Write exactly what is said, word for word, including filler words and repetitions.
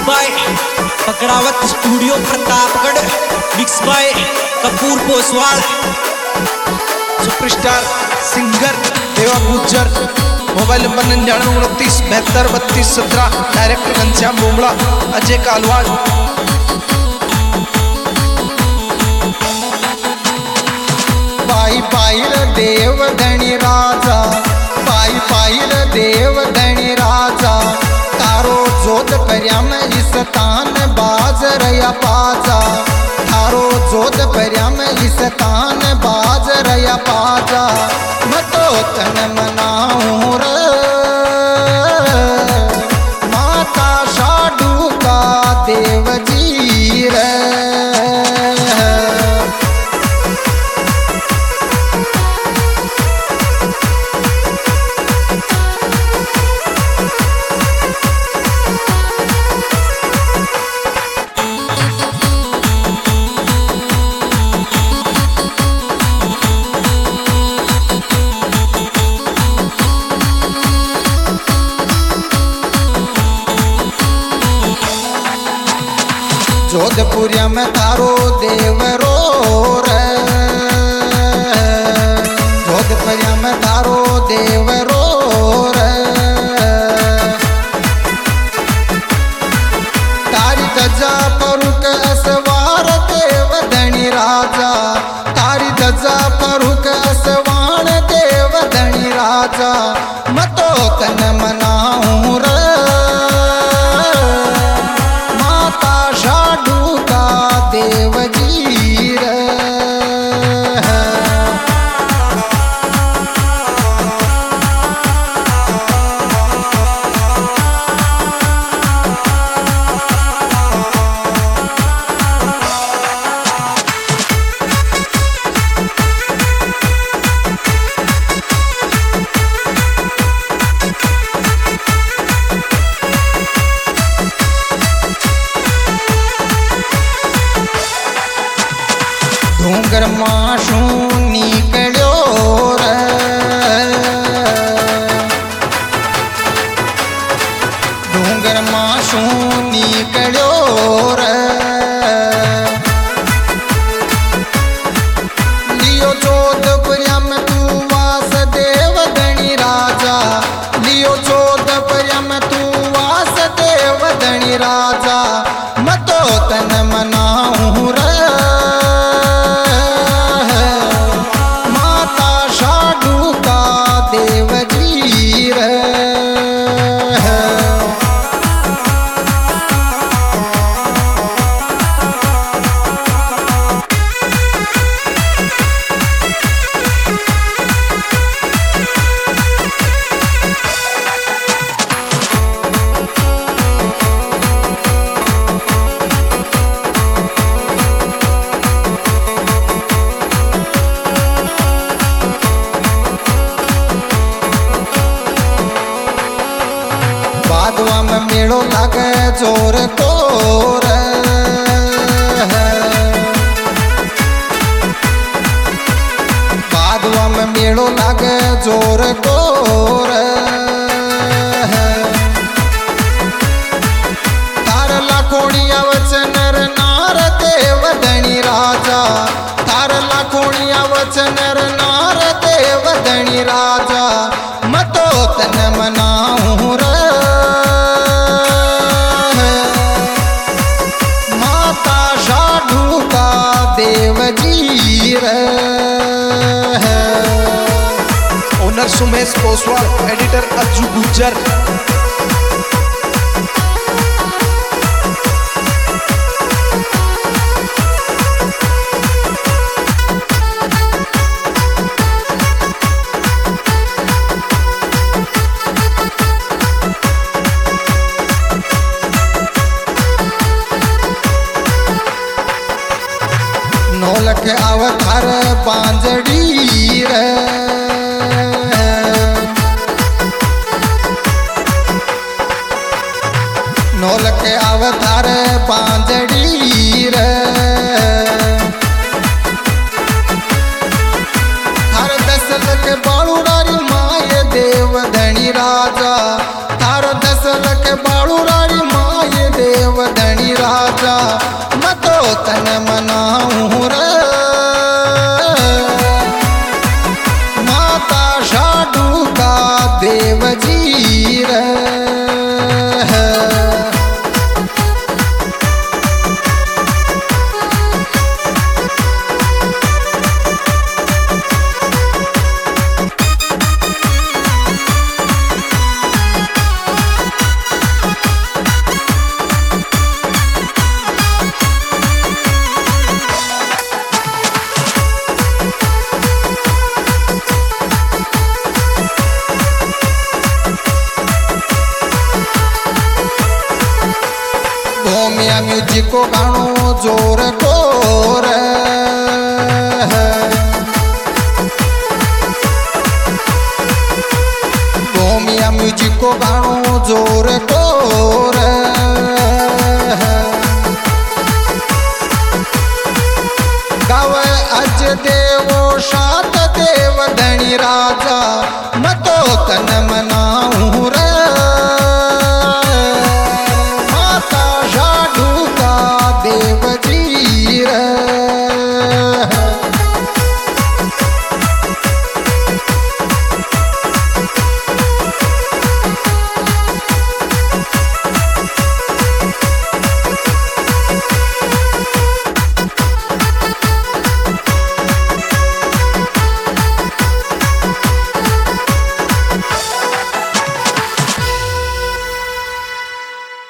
By पकड़ावत studio Pratapgarh, mix by Kapoor Poswal. Superstar singer Deva Gujjar. Mobile number निन्यानवे उनतीस बहत्तर बत्तीस सत्रह। डायरेक्टर घनश्याम बुमला, अजय कालवाड़। पाई पायल देव धनी राजा, पाई पायल देव धनी राजा, तारो जोत पर्याम इस तान बाज रया पाजा, तारो जोत पर्याम इस तान बाज रया पाजा। मतो तन मनाऊं रे माता शाडू का देव जी रे। जोधपुरिया में तारो देवरो रे, जोधपुरिया में तारो देवरो रे। तारी धजा परुक असवार देव धनी राजा, तारी धजा परुक असवाण देव धनी राजा। मतो तन मनाऊं रे देव जी रे। डूंगर माशू निकलो रे, डूंगर माशू निकलो रे। लियो जोधपुरिया में तू वास देव धनी राजा, लियो जोधपुरिया में तू वास देव धनी राजा। मतो तन मनाऊं रे देव जी रे। बादवा में मेड़ो लागे जोर को रे, बादवा में मेड़ो लागे जोर को रे। तार लाखोड़िया वचन नार देव धनी राजा, तार लाखोड़िया वचन नार देव धनी राजा। मतो तन मनाऊं रे देव जी रे। Owner Sumesh Poswal, editor Ajju Gujjar. नौलख अवतार बांजड़ी रे, नौलख अवतार बांजड़ी रे। हर दशरथ बालूरारी माय देव धनी राजा, हर दशरथ बालूरारी माय देव देव जी रे। भूमिया म्यूजिक को गाणो जोर कोर है। भूमिया म्यूजिक को गाणो जोर कोर है। गावे अज देवो शात देव धनी राज